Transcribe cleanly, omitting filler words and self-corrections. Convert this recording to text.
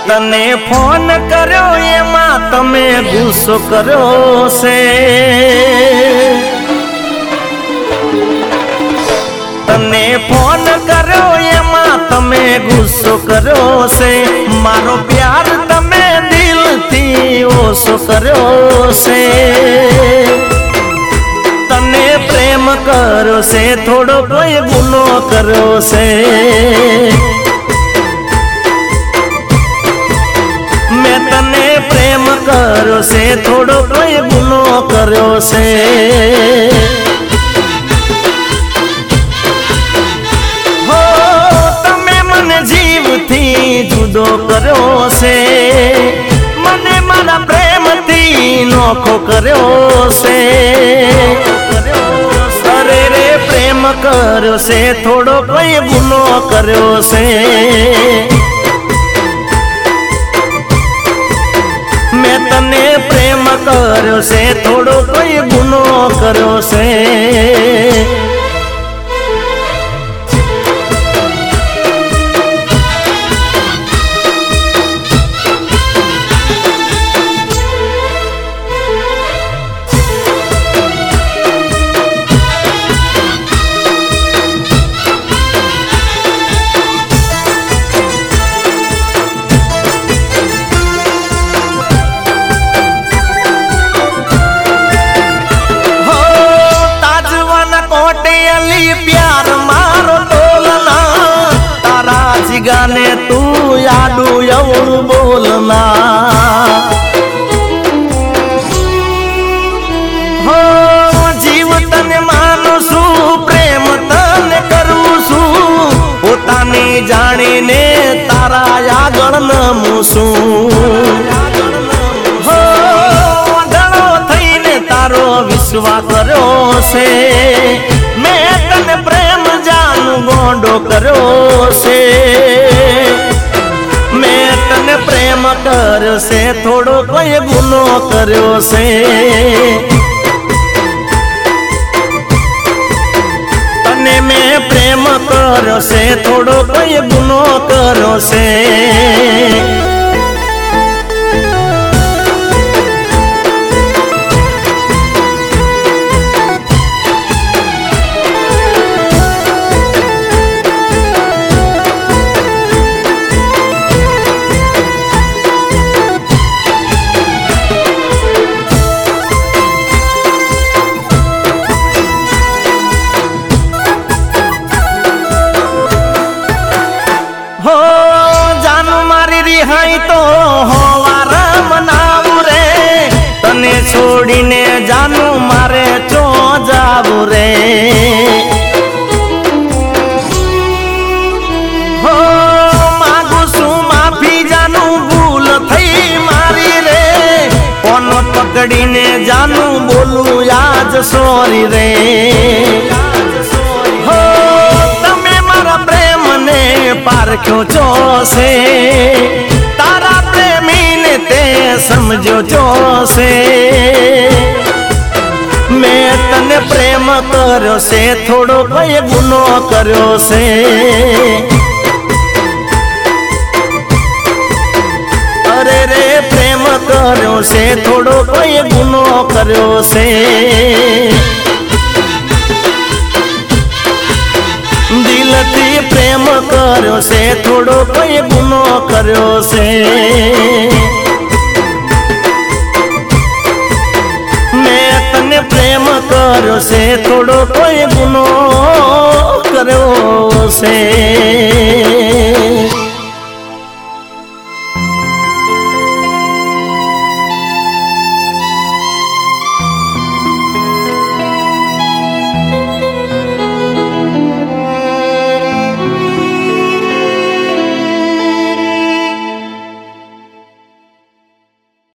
तने फोन कर्यो एमा तमे गुस्सो कर्यो से तने फोन कर्यो एमा तमे गुस्सो कर्यो से मारो प्यार तमे दिल थी ओसो कर्यो से तने प्रेम करो से थोड़ो कोई गुनो करो से मैं तने प्रेम करो से थोड़ो कोई गुनो करो से हो तमे मन जीव थी जुदो करो से मने मारा प्रेम थी नोखो करो से अरे रे प्रेम करो से थोड़ो कोई गुनो करो से मैं तने प्रेम करो से थोड़ो कोई गुनो करो से प्यार मारो तोलना तारा जिगाने तू यादू यौर बोलना हो जीव तने मानु सु प्रेम तने करू सु पोतानी जानी ने तारा यागण नमू सु हो डरो थईने तारो विश्वास कर्यो से प्रेम जानू गोंडो करो से मैं तने प्रेम करो से थोड़ो कोई गुनो करो से तने मैं प्रेम करो से थोड़ो कोई गुनो करो से रिहाई तो होवार मनावू रे तने छोड़ीने जानू मारे चो जावू रे हो मागू सु माफी जानू भूल थई मारी रे कोन पकड़ीने जानू बोलू आज सॉरी रे हो तमे मारा प्रेम ने पारख्यो चो से तारा प्रेमी ने ते समझो चो से मैं तने प्रेम करो से थोड़ो कोई गुनो करो से अरे रे प्रेम करो से थोड़ो कोई गुनो करो से दिल थी प्रेम करो से थोड़ो कोई गुनो करो से मैं तने प्रेम करो से थोड़ो कोई गुनो करो से।